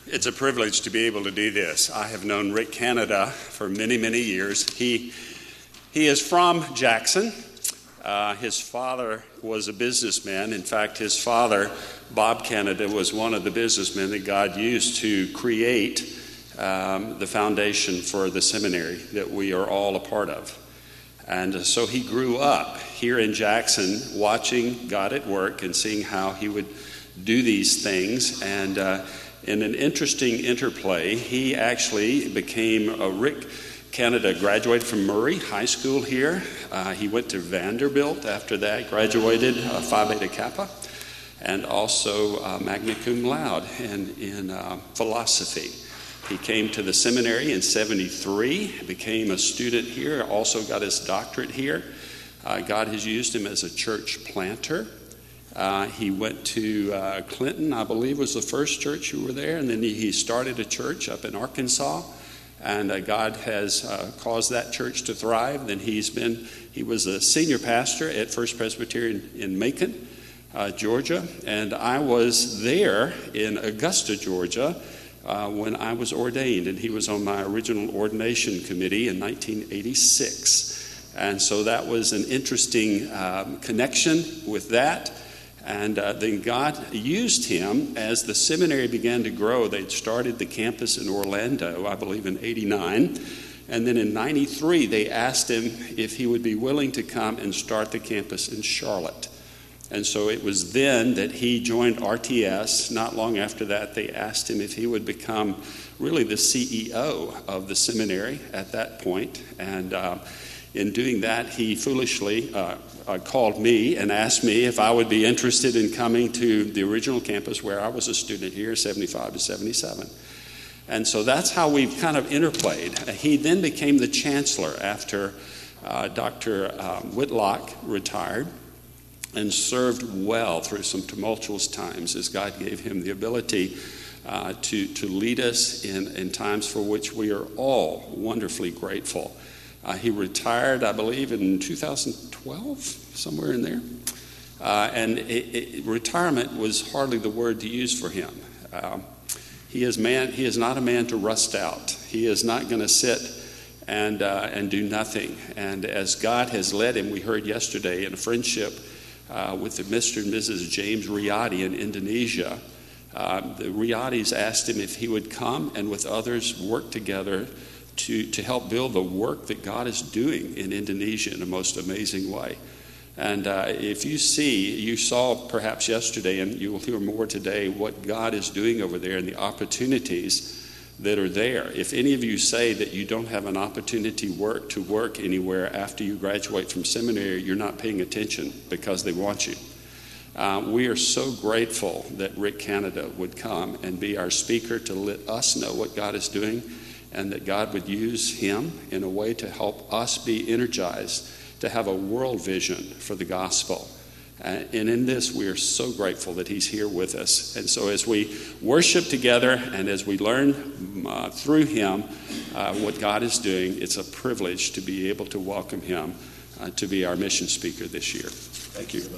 It's a privilege to be able to do this. I have known Rick Canada for many, many years. He is from Jackson. His father was a businessman. In fact, his father, Bob Canada, was one of the businessmen that God used to create the foundation for the seminary that we are all a part of. And so he grew up here in Jackson watching God at work and seeing how he would do these things. And in an interesting interplay, he actually became Rick Canada graduated from Murray High School here. He went to Vanderbilt after that, graduated Phi Beta Kappa, and also magna cum laude in philosophy. He came to the seminary in 1973, became a student here, also got his doctorate here. God has used him as a church planter. He went to Clinton, I believe was the first church you were there, and then he started a church up in Arkansas, and God has caused that church to thrive. Then he was a senior pastor at First Presbyterian in Macon, Georgia, and I was there in Augusta, Georgia, when I was ordained, and he was on my original ordination committee in 1986. And so that was an interesting connection with that. And then God used him as the seminary began to grow. They'd started the campus in Orlando, I believe in 89. And then in 93, they asked him if he would be willing to come and start the campus in Charlotte. And so it was then that he joined RTS. Not long after that, they asked him if he would become really the CEO of the seminary at that point. And in doing that, he foolishly called me and asked me if I would be interested in coming to the original campus where I was a student here, 75 to 77. And so that's how we've kind of interplayed. He then became the chancellor after Dr. Whitlock retired, and served well through some tumultuous times as God gave him the ability to lead us in times for which we are all wonderfully grateful. He retired, I believe, in 2012, somewhere in there. And retirement was hardly the word to use for him. He is not a man to rust out. He is not going to sit and do nothing. And as God has led him, we heard yesterday in a friendship with the Mr. and Mrs. James Riyadi in Indonesia. The Riyadis asked him if he would come and with others work together to help build the work that God is doing in Indonesia in a most amazing way. And if you saw perhaps yesterday, and you will hear more today, what God is doing over there and the opportunities that are there. If any of you say that you don't have an opportunity to work anywhere after you graduate from seminary, you're not paying attention because they want you. We are so grateful that Rick Canada would come and be our speaker to let us know what God is doing, and that God would use him in a way to help us be energized to have a world vision for the gospel. And in this, we are so grateful that he's here with us. And so as we worship together and as we learn through him what God is doing, it's a privilege to be able to welcome him to be our mission speaker this year. Thank you.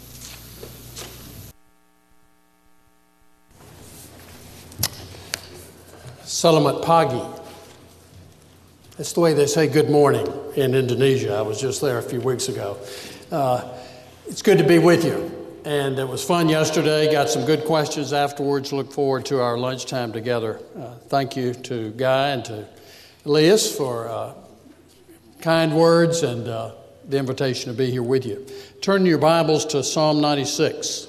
Selamat pagi. That's the way they say good morning in Indonesia. I was just there a few weeks ago. It's good to be with you. And it was fun yesterday. Got some good questions afterwards. Look forward to our lunchtime together. Thank you to Guy and to Elias for kind words and the invitation to be here with you. Turn your Bibles to Psalm 96.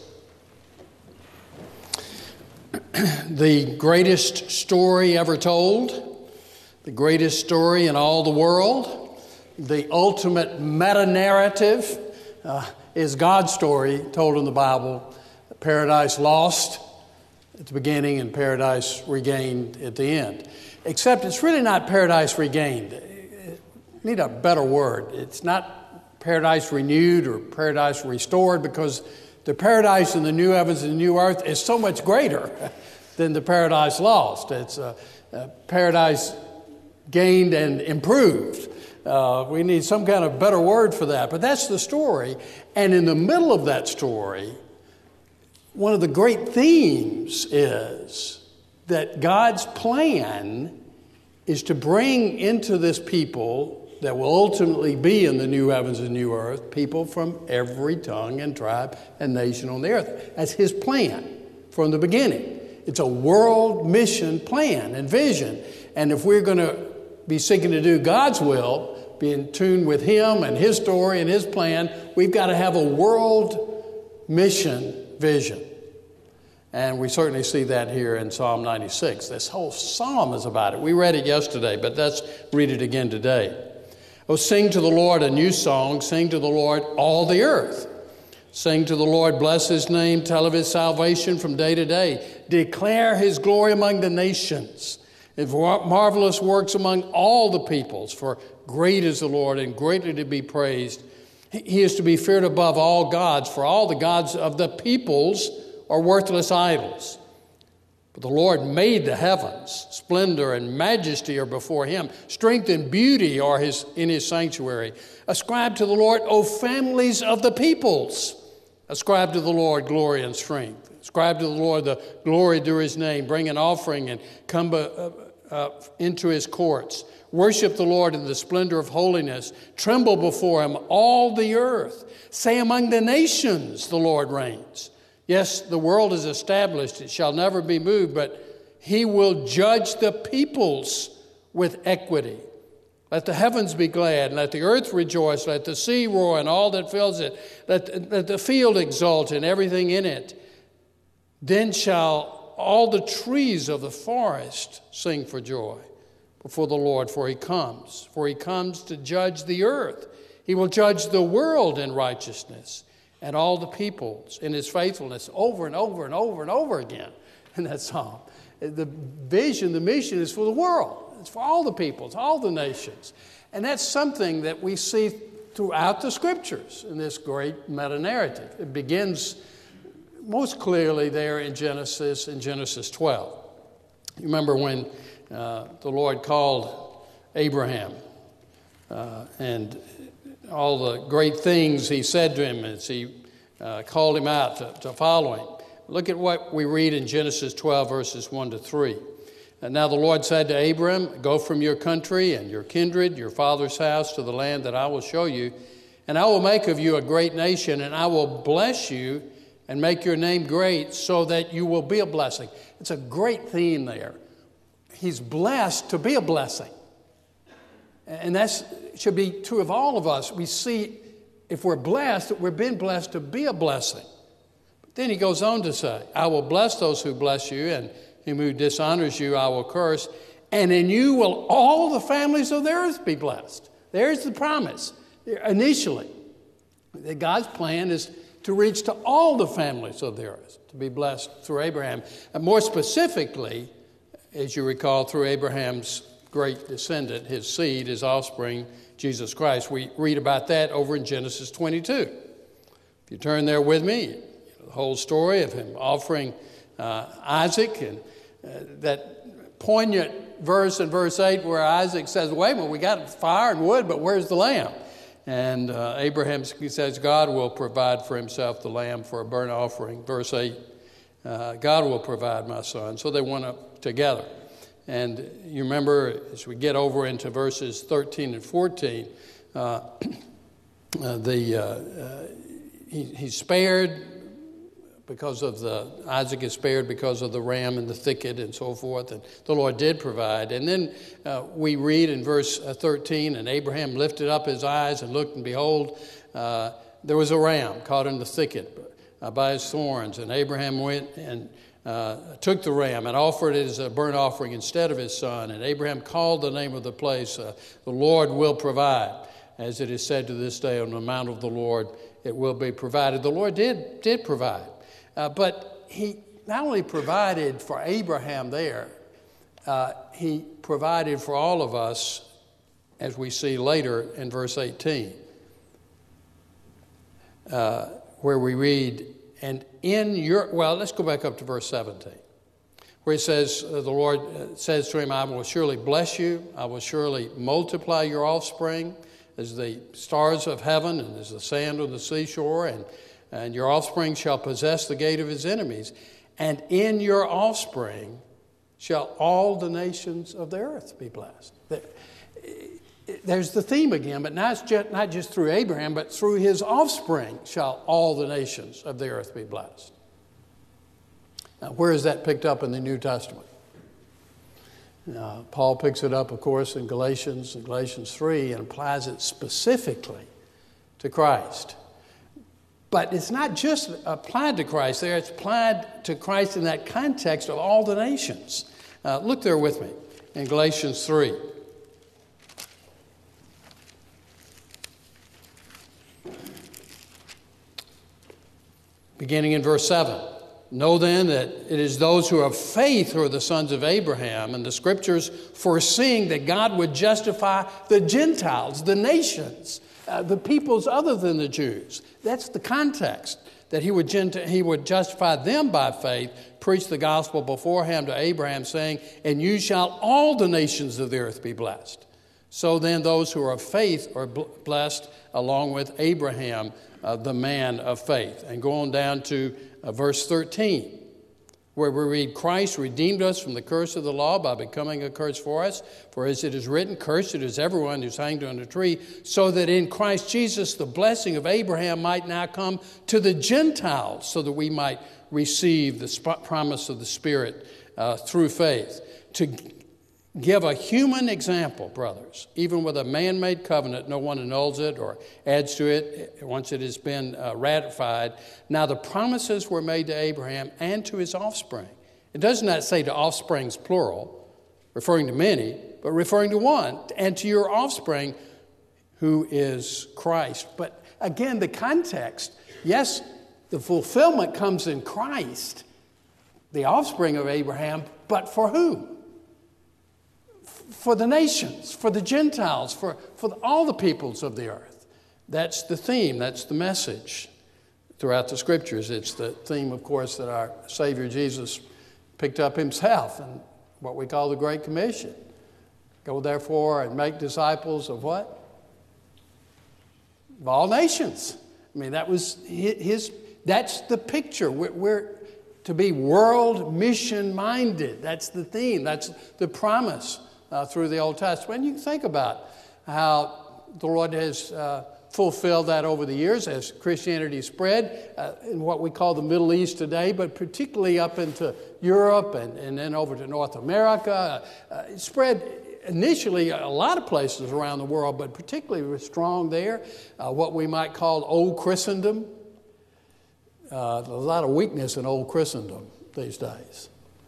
The greatest story ever told, the greatest story in all the world, the ultimate meta-narrative is God's story told in the Bible. Paradise lost at the beginning and paradise regained at the end. Except it's really not paradise regained. I need a better word. It's not paradise renewed or paradise restored, because the paradise in the new heavens and the new earth is so much greater than the paradise lost. It's paradise gained and improved. We need some kind of better word for that. But that's the story. And in the middle of that story, one of the great themes is that God's plan is to bring into this people that will ultimately be in the new heavens and new earth, people from every tongue and tribe and nation on the earth. That's his plan from the beginning. It's a world mission plan and vision. And if we're going to be seeking to do God's will, be in tune with him and his story and his plan, we've got to have a world mission vision. And we certainly see that here in Psalm 96. This whole psalm is about it. We read it yesterday, but let's read it again today. Oh, sing to the Lord a new song. Sing to the Lord all the earth. Sing to the Lord, bless his name, tell of his salvation from day to day. Declare his glory among the nations, his marvelous works among all the peoples. For great is the Lord and greatly to be praised. He is to be feared above all gods, for all the gods of the peoples are worthless idols. But the Lord made the heavens. Splendor and majesty are before him. Strength and beauty are in his sanctuary. Ascribe to the Lord, O families of the peoples. Ascribe to the Lord glory and strength. Ascribe to the Lord the glory due his name. Bring an offering and come into his courts. Worship the Lord in the splendor of holiness. Tremble before him, all the earth. Say among the nations, the Lord reigns. Yes, the world is established. It shall never be moved, but he will judge the peoples with equity. Let the heavens be glad, and let the earth rejoice. Let the sea roar and all that fills it. Let the field exult and everything in it. Then shall all the trees of the forest sing for joy before the Lord, for he comes. For he comes to judge the earth. He will judge the world in righteousness, and all the peoples in his faithfulness, over and over and over and over again in that psalm. The vision, the mission is for the world. It's for all the peoples, all the nations. And that's something that we see throughout the scriptures in this great meta-narrative. It begins most clearly there in Genesis 12. You remember when the Lord called Abraham and all the great things he said to him as he called him out to follow him. Look at what we read in Genesis 12, verses 1 to 3. And now the Lord said to Abram, go from your country and your kindred, your father's house, to the land that I will show you, and I will make of you a great nation, and I will bless you and make your name great so that you will be a blessing. It's a great theme there. He's blessed to be a blessing. And that should be true of all of us. We see if we're blessed, that we've been blessed to be a blessing. But then he goes on to say, I will bless those who bless you, and him who dishonors you I will curse. And in you will all the families of the earth be blessed. There's the promise. Initially, that God's plan is to reach to all the families of the earth, to be blessed through Abraham. And more specifically, as you recall, through Abraham's great descendant, his seed, his offspring, Jesus Christ. We read about that over in Genesis 22. If you turn there with me, the whole story of him offering Isaac, and that poignant verse in verse 8 where Isaac says, wait a minute, we got fire and wood, but where's the lamb? And Abraham says God will provide for himself the lamb for a burnt offering. Verse 8, God will provide, my son. So they went up together. And you remember, as we get over into verses 13 and 14, he's spared because of Isaac is spared because of the ram in the thicket and so forth, and the Lord did provide. And then we read in verse 13, and Abraham lifted up his eyes and looked, and behold, there was a ram caught in the thicket by his thorns. And Abraham went and took the ram and offered it as a burnt offering instead of his son. And Abraham called the name of the place, the Lord will provide. As it is said to this day, on the mount of the Lord it will be provided. The Lord did provide. But he not only provided for Abraham there, he provided for all of us, as we see later in verse 18, where we read, and in your, well, let's go back up to verse 17, where he says, the Lord says to him, I will surely bless you, I will surely multiply your offspring as the stars of heaven and as the sand on the seashore, and your offspring shall possess the gate of his enemies. And in your offspring shall all the nations of the earth be blessed. There's the theme again, but not just through Abraham, but through his offspring shall all the nations of the earth be blessed. Now, where is that picked up in the New Testament? Paul picks it up, of course, in Galatians 3, and applies it specifically to Christ. But it's not just applied to Christ there, it's applied to Christ in that context of all the nations. Look there with me in Galatians 3. Beginning in verse 7. Know then that it is those who have faith who are the sons of Abraham, and the scriptures foreseeing that God would justify the Gentiles, the nations, the peoples other than the Jews. That's the context, that he would justify them by faith, preach the gospel beforehand to Abraham, saying, and you shall all the nations of the earth be blessed. So then those who are of faith are blessed along with Abraham, the man of faith. And go on down to verse 13, where we read, Christ redeemed us from the curse of the law by becoming a curse for us. For as it is written, cursed is everyone who's hanged on a tree, so that in Christ Jesus the blessing of Abraham might now come to the Gentiles, so that we might receive the promise of the Spirit through faith. To give a human example, brothers, even with a man-made covenant, no one annuls it or adds to it once it has been ratified. Now the promises were made to Abraham and to his offspring. It does not say to offsprings plural, referring to many, but referring to one, and to your offspring, who is Christ. But again, the context, yes, the fulfillment comes in Christ, the offspring of Abraham, but for who? For the nations, for the Gentiles, for all the peoples of the earth. That's the theme, that's the message throughout the Scriptures. It's the theme, of course, that our Savior Jesus picked up himself in what we call the Great Commission. Go therefore and make disciples of what? Of all nations. I mean, that was that's the picture. We're to be world mission minded. That's the theme, that's the promise. Through the Old Testament. And you can think about how the Lord has fulfilled that over the years as Christianity spread in what we call the Middle East today, but particularly up into Europe and then over to North America. It spread initially a lot of places around the world, but particularly was strong there, what we might call old Christendom. There's a lot of weakness in old Christendom these days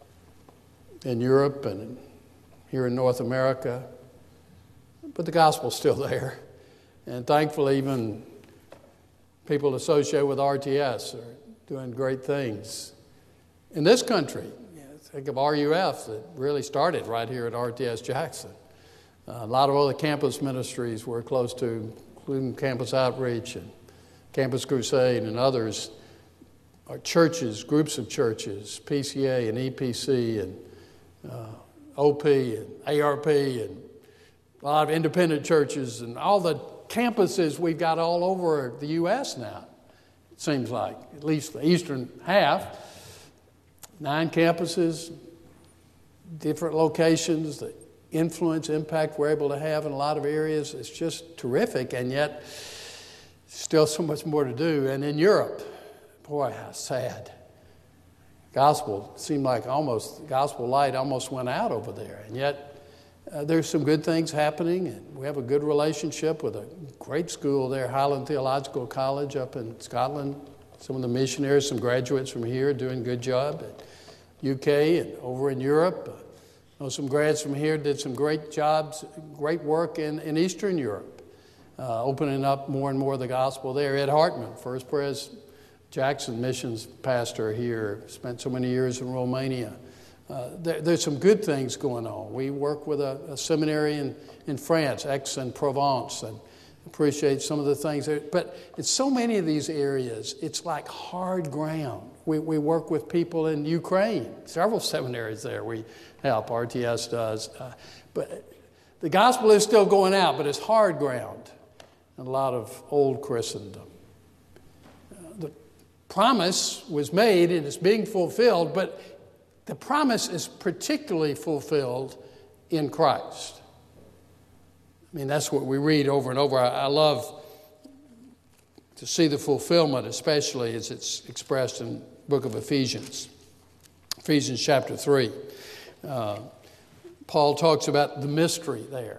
in Europe and here in North America, but the gospel's still there. And thankfully, even people associated with RTS are doing great things. In this country, think of RUF that really started right here at RTS Jackson. A lot of other campus ministries we're close to, including Campus Outreach and Campus Crusade and others, are churches, groups of churches, PCA and EPC and OP and ARP and a lot of independent churches and all the campuses we've got all over the U.S. now, it seems like, at least the eastern half. 9 campuses, different locations, the influence, impact we're able to have in a lot of areas. It's just terrific, and yet still so much more to do. And in Europe, boy, how sad. Gospel seemed like gospel light almost went out over there. And yet there's some good things happening. And we have a good relationship with a great school there, Highland Theological College up in Scotland. Some of the missionaries, some graduates from here doing a good job at UK and over in Europe. I know some grads from here did some great jobs, great work in Eastern Europe, opening up more and more of the gospel there. Ed Hartman, First Pres Jackson missions pastor here, spent so many years in Romania. There's some good things going on. We work with a seminary in France, Aix-en-Provence, and appreciate some of the things there. But in so many of these areas, it's like hard ground. We work with people in Ukraine, several seminaries there we help, RTS does. But the gospel is still going out, but it's hard ground in a lot of old Christendom. Promise was made and it's being fulfilled, but the promise is particularly fulfilled in Christ. I mean, that's what we read over and over. I love to see the fulfillment, especially as it's expressed in the book of Ephesians. Ephesians chapter 3. Paul talks about the mystery there.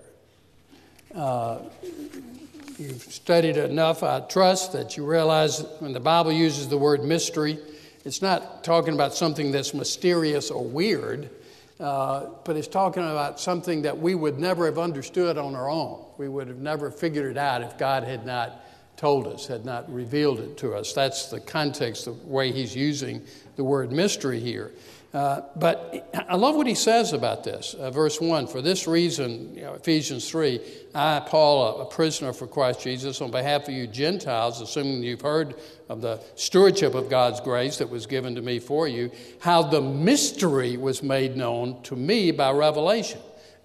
You've studied it enough, I trust, that you realize when the Bible uses the word mystery, it's not talking about something that's mysterious or weird, but it's talking about something that we would never have understood on our own. We would have never figured it out if God had not told us, had not revealed it to us. That's the context, the way he's using the word mystery here. But I love what he says about this. Verse 1, for this reason, Ephesians 3, I, Paul, a prisoner for Christ Jesus, on behalf of you Gentiles, assuming you've heard of the stewardship of God's grace that was given to me for you, how the mystery was made known to me by revelation.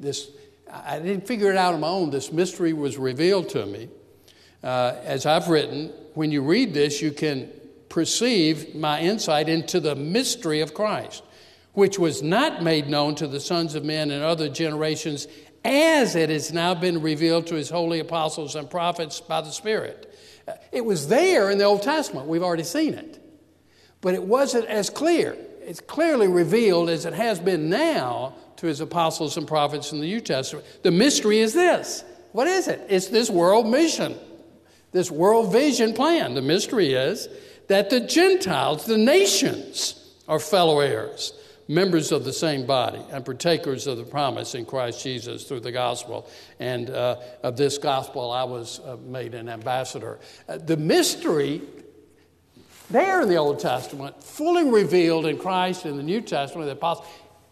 I didn't figure it out on my own. This mystery was revealed to me. As I've written, when you read this, you can perceive my insight into the mystery of Christ, which was not made known to the sons of men in other generations, as it has now been revealed to his holy apostles and prophets by the Spirit. It was there in the Old Testament. We've already seen it. But it wasn't as clear. It's clearly revealed as it has been now to his apostles and prophets in the New Testament. The mystery is this. What is it? It's this world mission, this world vision plan. The mystery is that the Gentiles, the nations, are fellow heirs, members of the same body, and partakers of the promise in Christ Jesus through the gospel. And of this gospel, I was made an ambassador. The mystery there in the Old Testament, fully revealed in Christ in the New Testament, the apostles,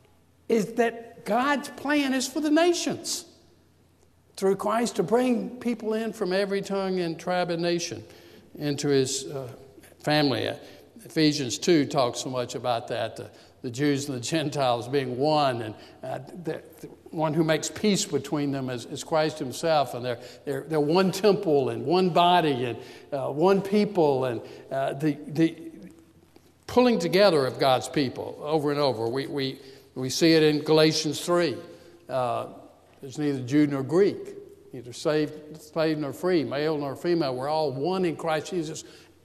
is that God's plan is for the nations through Christ to bring people in from every tongue and tribe and nation into his family. Ephesians 2 talks so much about that, the Jews and the Gentiles being one, and the one who makes peace between them is Christ himself, and they're one temple and one body and one people, and the pulling together of God's people over and over. We see it in Galatians 3. There's neither Jew nor Greek, neither slave nor free, male nor female. We're all one in Christ Jesus.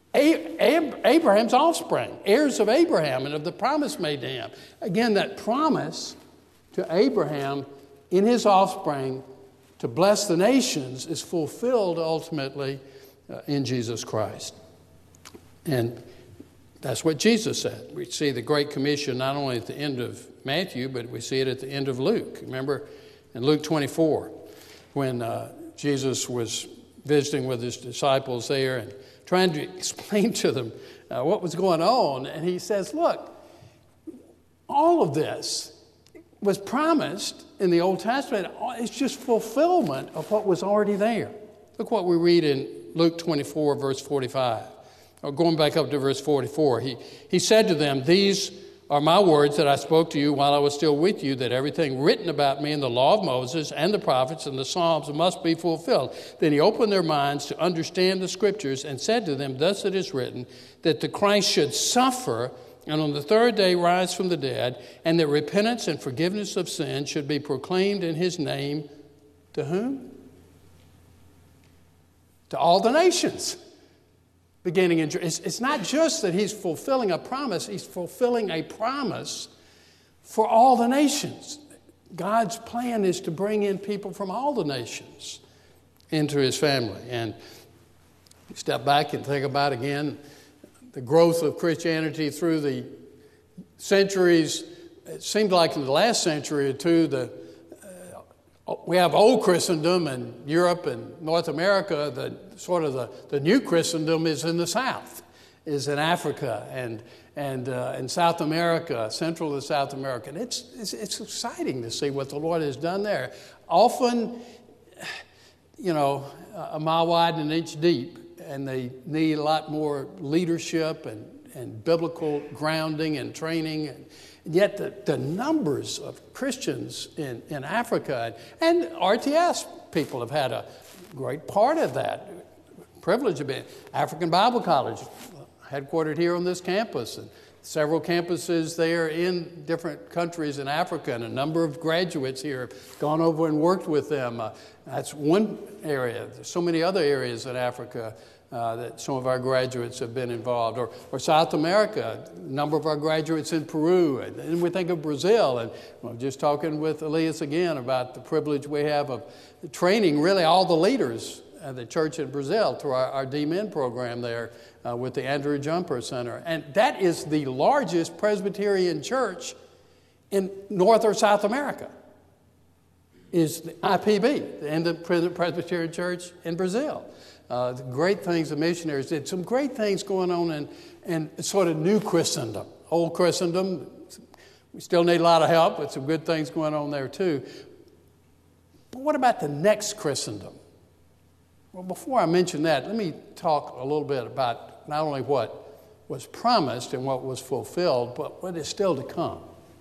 Abraham's offspring, heirs of Abraham and of the promise made to him. Again, that promise to Abraham in his offspring to bless the nations is fulfilled ultimately in Jesus Christ. And that's what Jesus said. We see the Great Commission not only at the end of Matthew, but we see it at the end of Luke. Remember in Luke 24, when Jesus was visiting with his disciples there and trying to explain to them what was going on. And he says, look, all of this was promised in the Old Testament. It's just fulfillment of what was already there. Look what we read in Luke 24, verse 45. Or going back up to verse 44. He said to them, these are my words that I spoke to you while I was still with you, that everything written about me in the law of Moses and the prophets and the Psalms must be fulfilled. Then he opened their minds to understand the Scriptures and said to them, thus it is written, that the Christ should suffer and on the third day rise from the dead, and that repentance and forgiveness of sin should be proclaimed in his name. To whom? To all the nations. Beginning in, it's not just that he's fulfilling a promise, he's fulfilling a promise for all the nations. God's plan is to bring in people from all the nations into his family. And step back and think about again the growth of Christianity through the centuries. It seemed like in the last century or two, we have old Christendom in Europe and North America. The new Christendom is in the South, is in Africa and in South America, Central to South America. And it's exciting to see what the Lord has done there. Often, a mile wide and an inch deep, and they need a lot more leadership and biblical grounding and training. And yet the numbers of Christians in Africa and RTS people have had a great part of that. Privilege of being African Bible College, headquartered here on this campus, and several campuses there in different countries in Africa, and a number of graduates here have gone over and worked with them. That's one area. There's so many other areas in Africa that some of our graduates have been involved. Or South America, a number of our graduates in Peru. And then we think of Brazil. And I'm just talking with Elias again about the privilege we have of training really all the leaders at the church in Brazil through our D-Men program there with the Andrew Jumper Center. And that is the largest Presbyterian church in North or South America, is the IPB, the Independent Presbyterian Church in Brazil. The great things the missionaries did. Some great things going on in sort of new Christendom. Old Christendom, we still need a lot of help, but some good things going on there too. But what about the next Christendom? Well, before I mention that, let me talk a little bit about not only what was promised and what was fulfilled, but what is still to come.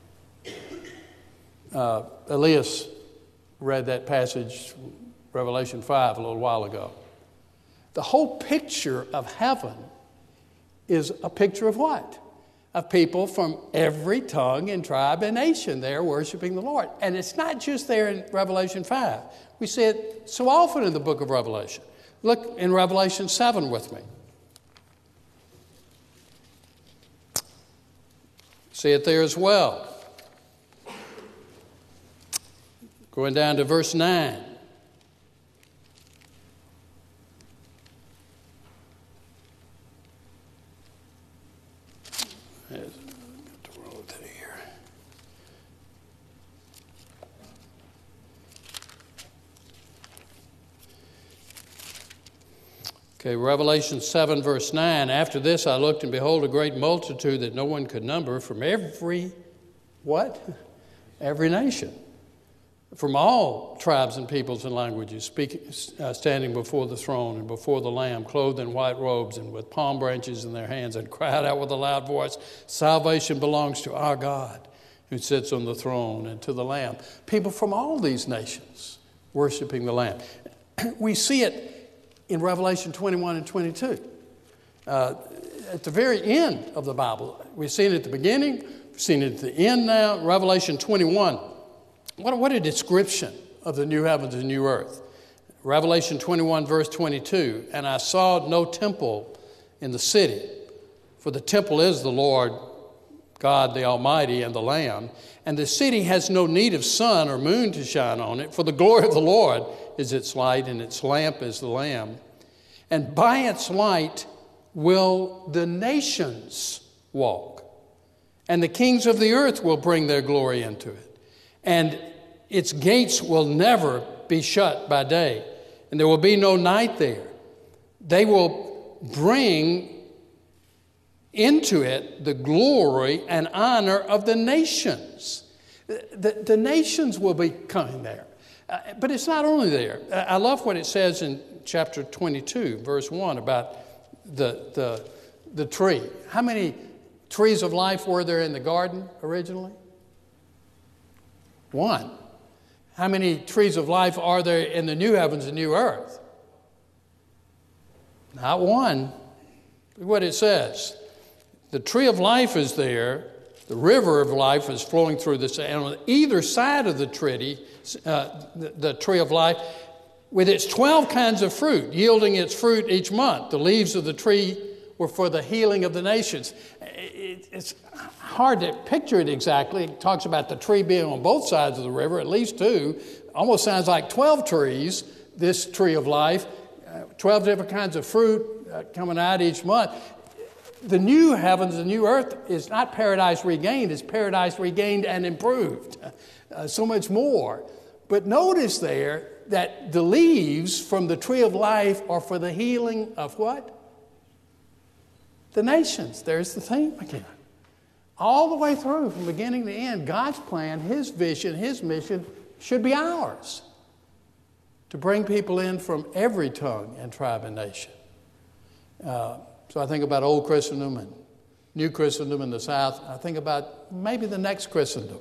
Elias read that passage, Revelation 5, a little while ago. The whole picture of heaven is a picture of what? Of people from every tongue and tribe and nation there worshiping the Lord. And it's not just there in Revelation 5. We see it so often in the book of Revelation. Look in Revelation 7 with me. See it there as well. Going down to verse 9. Okay, Revelation 7, verse 9. After this I looked, and behold, a great multitude that no one could number from every, what? Every nation. From all tribes and peoples and languages, standing before the throne and before the Lamb, clothed in white robes and with palm branches in their hands, and cried out with a loud voice, "Salvation belongs to our God who sits on the throne and to the Lamb." People from all these nations worshiping the Lamb. We see it in Revelation 21 and 22. At the very end of the Bible. We've seen it at the beginning, we've seen it at the end now. Revelation 21. What a description of the new heavens and new earth. Revelation 21, verse 22. And I saw no temple in the city, for the temple is the Lord God the Almighty and the Lamb. And the city has no need of sun or moon to shine on it, for the glory of the Lord is its light, and its lamp is the Lamb. And by its light will the nations walk, and the kings of the earth will bring their glory into it. And its gates will never be shut by day, and there will be no night there. They will bring into it the glory and honor of the nations. The nations will be coming there. But it's not only there. I love what it says in chapter 22, verse 1, about the tree. How many trees of life were there in the garden originally? One. How many trees of life are there in the new heavens and new earth? Not one. Look what it says. The tree of life is there. The river of life is flowing through this. And on either side of the tree of life, with its 12 kinds of fruit, yielding its fruit each month. The leaves of the tree were for the healing of the nations. It's hard to picture it exactly. It talks about the tree being on both sides of the river, at least two. Almost sounds like 12 trees, this tree of life. 12 different kinds of fruit coming out each month. The new heavens and new earth is not paradise regained, it's paradise regained and improved. So much more. But notice there that the leaves from the tree of life are for the healing of what? The nations. There's the theme again. All the way through, from beginning to end, God's plan, His vision, His mission should be ours. To bring people in from every tongue and tribe and nation. So I think about Old Christendom and New Christendom in the South. I think about maybe the next Christendom.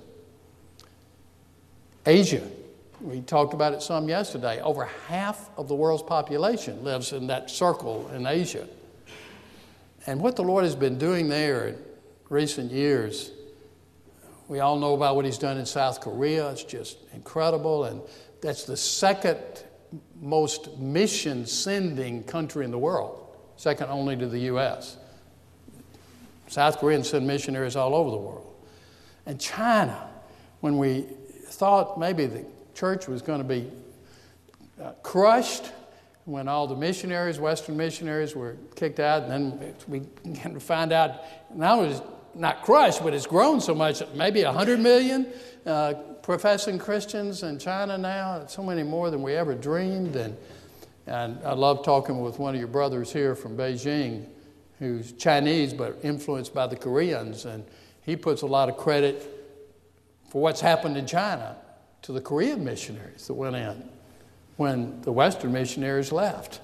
Asia. We talked about it some yesterday. Over half of the world's population lives in that circle in Asia. And what the Lord has been doing there, recent years. We all know about what he's done in South Korea. It's just incredible. And that's the second most mission-sending country in the world, second only to the U.S. South Koreans send missionaries all over the world. And China, when we thought maybe the church was going to be crushed, when all the missionaries, Western missionaries, were kicked out, and then we began to find out now it's not crushed, but it's grown so much, maybe 100 million professing Christians in China now, so many more than we ever dreamed. And I love talking with one of your brothers here from Beijing, who's Chinese but influenced by the Koreans, and he puts a lot of credit for what's happened in China to the Korean missionaries that went in when the Western missionaries left.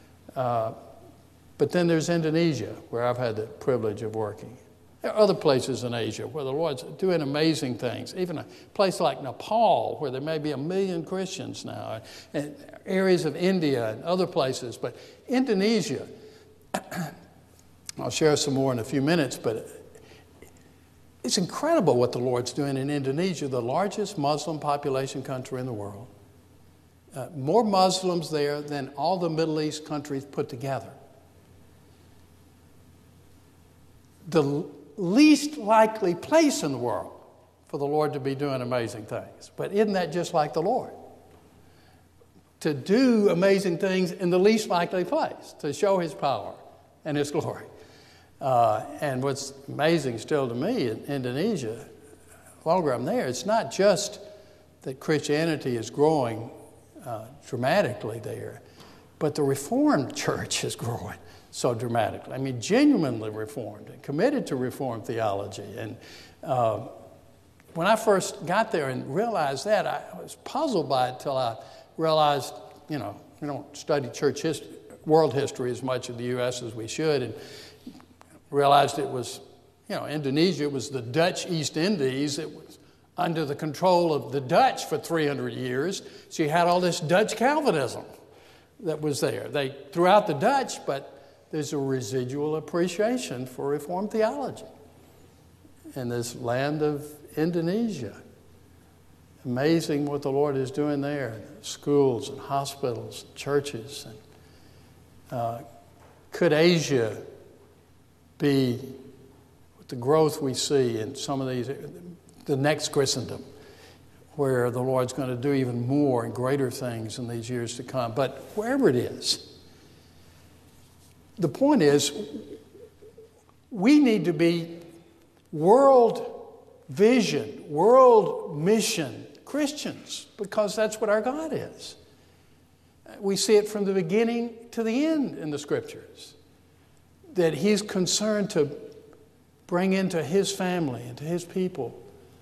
But then there's Indonesia, where I've had the privilege of working. There are other places in Asia where the Lord's doing amazing things. Even a place like Nepal, where there may be 1 million Christians now, and areas of India and other places. But Indonesia, I'll share some more in a few minutes, but it's incredible what the Lord's doing in Indonesia, the largest Muslim population country in the world. More Muslims there than all the Middle East countries put together. The least likely place in the world for the Lord to be doing amazing things. But isn't that just like the Lord? To do amazing things in the least likely place, to show His power and His glory. And what's amazing still to me in Indonesia, longer I'm there, it's not just that Christianity is growing dramatically there, but the Reformed Church is growing so dramatically. I mean, genuinely Reformed and committed to Reformed theology. And when I first got there and realized that, I was puzzled by it until I realized, we don't study church history, world history as much in the U.S. as we should, and realized it was, Indonesia was the Dutch East Indies. It was under the control of the Dutch for 300 years. So you had all this Dutch Calvinism that was there. They threw out the Dutch, but there's a residual appreciation for Reformed theology in this land of Indonesia. Amazing what the Lord is doing there. Schools and hospitals, and churches. And could Asia be, with the growth we see in some of these, the next Christendom, where the Lord's going to do even more and greater things in these years to come? But wherever it is, the point is, we need to be world vision, world mission Christians, because that's what our God is. We see it from the beginning to the end in the Scriptures, that He's concerned to bring into His family, into His people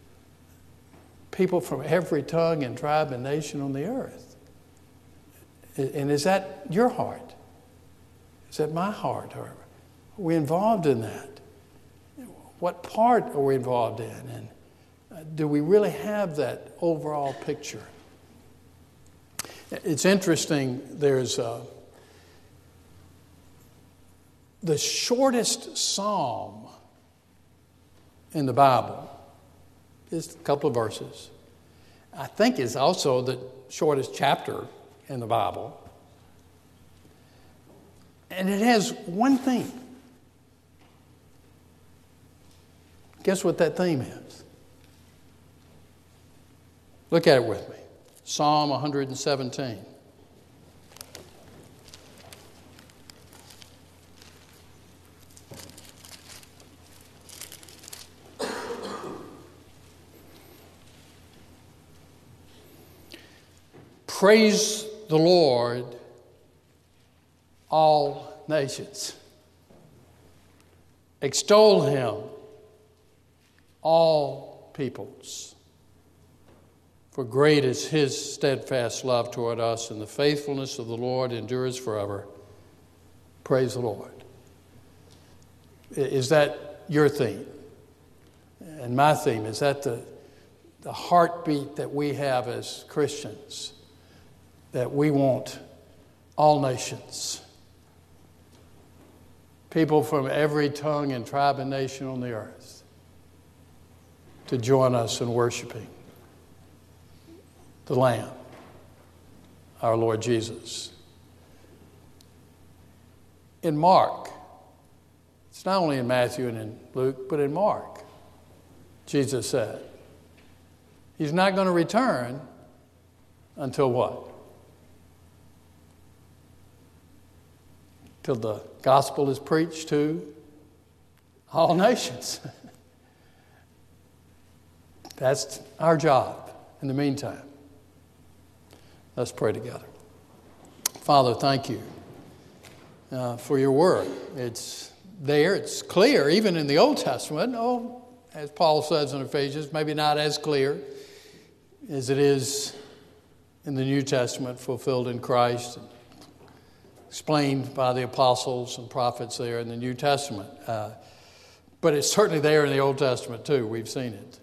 from every tongue and tribe and nation on the earth. And is that your heart? Is that my heart? Are we involved in that? What part are we involved in? And do we really have that overall picture? It's interesting, there's the shortest psalm in the Bible is a couple of verses. I think it's also the shortest chapter in the Bible. And it has one theme. Guess what that theme is? Look at it with me. Psalm 117. Praise the Lord, all nations. Extol Him, all peoples. For great is His steadfast love toward us, and the faithfulness of the Lord endures forever. Praise the Lord. Is that your theme? And my theme? Is that the heartbeat that we have as Christians? That we want all nations people from every tongue and tribe and nation on the earth to join us in worshiping the Lamb, our Lord Jesus. In Mark, it's not only in Matthew and in Luke, but in Mark, Jesus said, He's not going to return until what? Till the gospel is preached to all nations. That's our job in the meantime. Let's pray together. Father, thank you for your word. It's there, it's clear, even in the Old Testament. Oh, as Paul says in Ephesians, maybe not as clear as it is in the New Testament, fulfilled in Christ, and explained by the apostles and prophets there in the New Testament. But it's certainly there in the Old Testament too. We've seen it.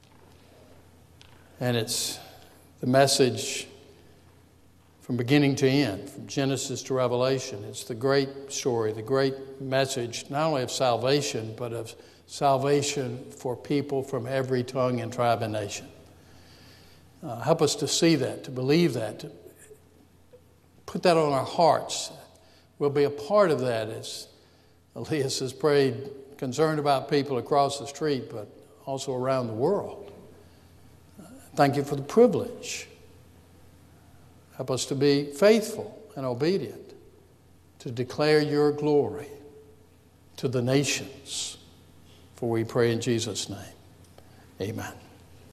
And it's the message from beginning to end, from Genesis to Revelation. It's the great story, the great message, not only of salvation, but of salvation for people from every tongue and tribe and nation. Help us to see that, to believe that, to put that on our hearts. We'll be a part of that, as Elias has prayed, concerned about people across the street, but also around the world. Thank you for the privilege. Help us to be faithful and obedient, to declare your glory to the nations. For we pray in Jesus' name. Amen.